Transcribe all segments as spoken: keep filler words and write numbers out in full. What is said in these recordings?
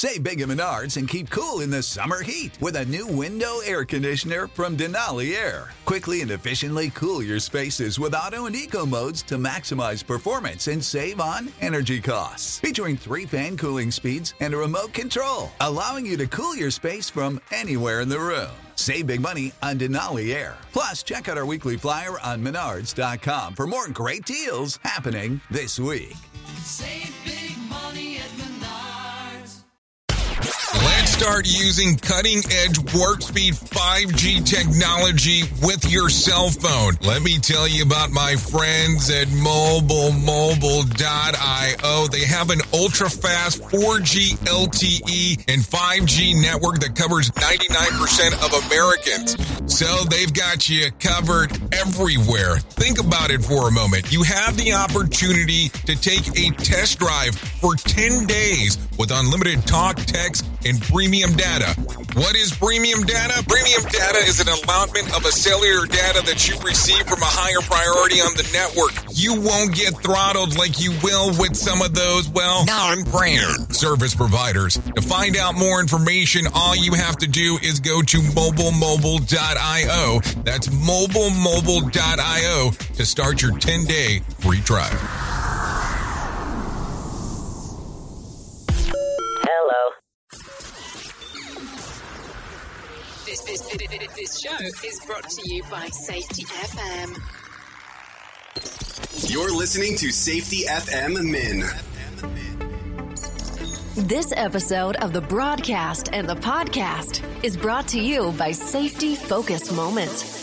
Save big at Menards and keep cool in the summer heat with a new window air conditioner from Denali Air. Quickly and efficiently cool your spaces with auto and eco modes to maximize performance and save on energy costs. Featuring three fan cooling speeds and a remote control, allowing you to cool your space from anywhere in the room. Save big money on Denali Air. Plus, check out our weekly flyer on menards dot com for more great deals happening this week. Save big money at Menards. Let's start using cutting-edge warp speed five G technology with your cell phone. Let me tell you about my friends at mobile mobile dot io. They have an ultra-fast four G L T E and five G network that covers ninety-nine percent of Americans. So they've got you covered everywhere. Think about it for a moment. You have the opportunity to take a test drive for ten days with unlimited talk, text, and premium data. What is premium data? Premium data is an allotment of a cellular data that you receive from a higher priority on the network. You won't get throttled like you will with some of those, well, non-brand service providers. To find out more information, all you have to do is go to mobile mobile dot io. That's mobile mobile dot io to start your ten-day free trial. This, this, this, this show is brought to you by Safety F M. You're listening to Safety F M Min. This episode of the broadcast and the podcast is brought to you by Safety Focus Moment.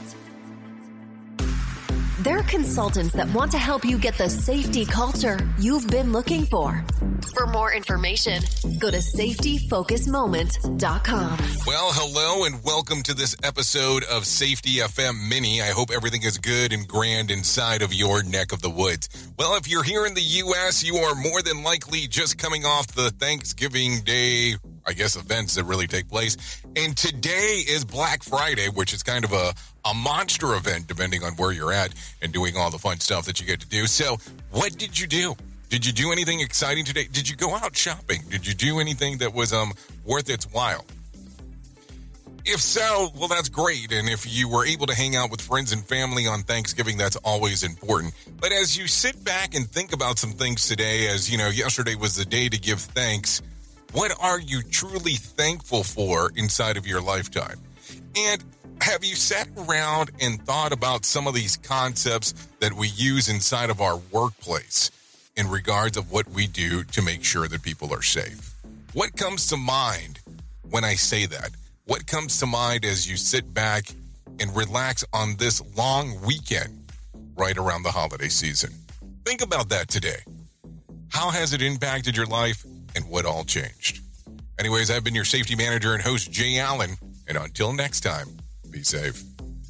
They're consultants that want to help you get the safety culture you've been looking for. For more information, go to safety focus moment dot com. Well, hello and welcome to this episode of Safety F M Mini. I hope everything is good and grand inside of your neck of the woods. Well, if you're here in the U S, you are more than likely just coming off the Thanksgiving Day, I guess, events that really take place. And today is Black Friday, which is kind of a, a monster event, depending on where you're at and doing all the fun stuff that you get to do. So what did you do? Did you do anything exciting today? Did you go out shopping? Did you do anything that was um worth its while? If so, well, that's great. And if you were able to hang out with friends and family on Thanksgiving, that's always important. But as you sit back and think about some things today, as you know, yesterday was the day to give thanks. What are you truly thankful for inside of your lifetime? And have you sat around and thought about some of these concepts that we use inside of our workplace in regards of what we do to make sure that people are safe? What comes to mind when I say that? What comes to mind as you sit back and relax on this long weekend right around the holiday season? Think about that today. How has it impacted your life and what all changed? Anyways, I've been your safety manager and host, Jay Allen. And until next time, be safe.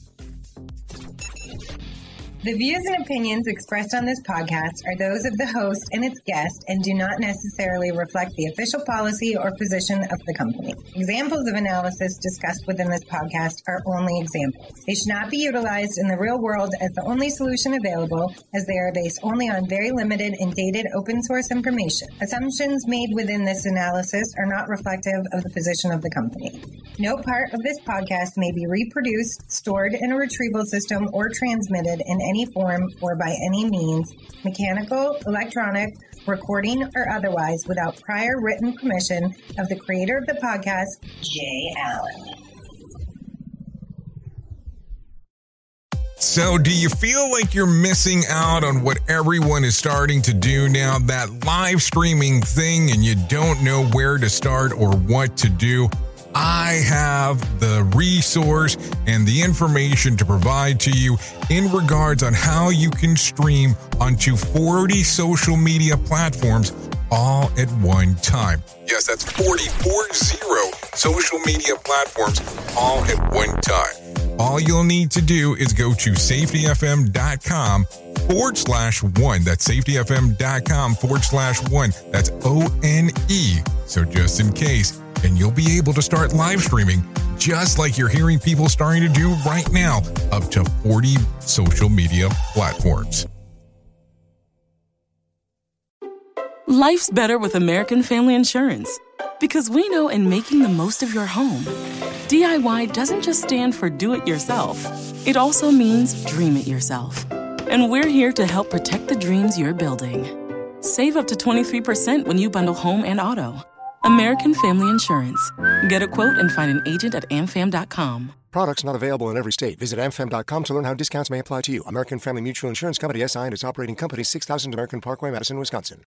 The views and opinions expressed on this podcast are those of the host and its guest and do not necessarily reflect the official policy or position of the company. Examples of analysis discussed within this podcast are only examples. They should not be utilized in the real world as the only solution available, as they are based only on very limited and dated open source information. Assumptions made within this analysis are not reflective of the position of the company. No part of this podcast may be reproduced, stored in a retrieval system, or transmitted in any form or by any means, mechanical, electronic, recording, or otherwise, without prior written permission of the creator of the podcast, Jay Allen. So do you feel like you're missing out on what everyone is starting to do now, that live streaming thing, and you don't know where to start or what to do? I have the resource and the information to provide to you in regards on how you can stream onto forty social media platforms all at one time. Yes, that's forty, four zero social media platforms all at one time. All you'll need to do is go to safetyfm.com forward slash one. That's safetyfm.com forward slash one. That's O N E. So just in case, and you'll be able to start live streaming just like you're hearing people starting to do right now, up to forty social media platforms. Life's better with American Family Insurance Because we know in making the most of your home, D I Y doesn't just stand for do it yourself. It also means dream it yourself. And we're here to help protect the dreams you're building. Save up to twenty-three percent when you bundle home and auto. American Family Insurance. Get a quote and find an agent at am fam dot com. Products not available in every state. Visit am fam dot com to learn how discounts may apply to you. American Family Mutual Insurance Company, S I and its operating company, six thousand American Parkway, Madison, Wisconsin.